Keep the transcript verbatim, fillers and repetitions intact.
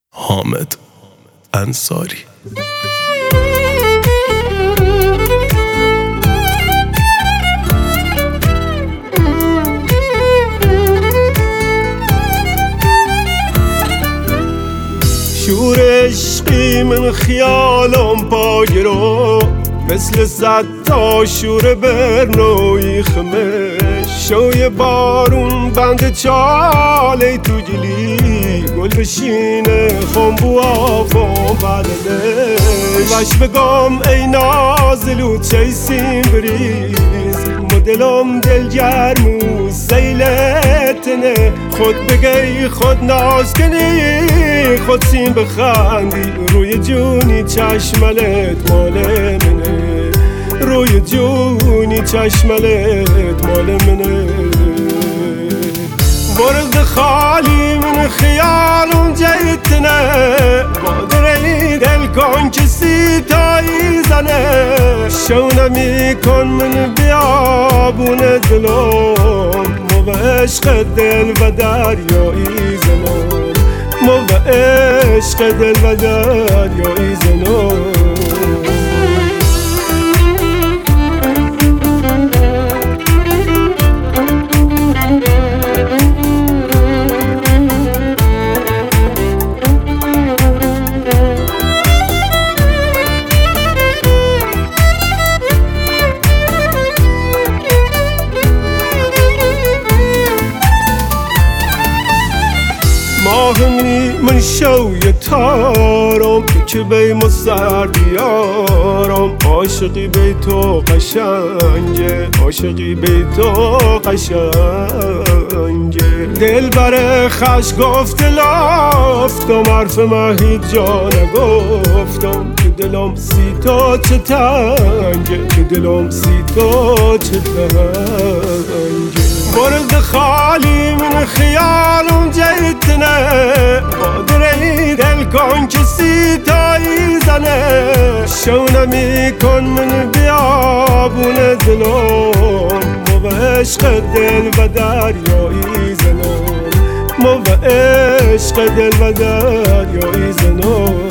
حامد انصاری. شور عشقی من خیالم پا گرفت، مثل صد تا شور برنوی خمش. شوی بارون بند چاله تو گلی، گل بشینه خم بو آفام بلدش. وش بگم ای نازلو چیسیم بریز، مدلم دل گرمو سیلتنه. خود بگی خود ناز کنی، خود سیم بخندی، روی جونی چشملت مال منه. روی جونی چشملت مال منه. برد خالی من خیالم جیتنه، بادره دل کن کسی تایی زنه. شونه میکن من بیابون دلم، مو به عشق دل و دریایی زنم. مو به عشق دل و دریایی زنم. ماهمنی من شوی تارم، که بی مصر بیارم. عاشقی بی تو قشنگه، عاشقی بی تو قشنگه. دل بر خش گفت لافتم، حرف من هیچ جا نگفتم. که دلم سی تا چه تنگه، که دلم سی تا چه تنگه. برد خالی من خیالم جیتنه، بادره دل کن کسی تایی زنه. شونه میکن من بیابون دلم، مو به عشق دل و دریایی زنم. مو به عشق دل و دریایی زنم.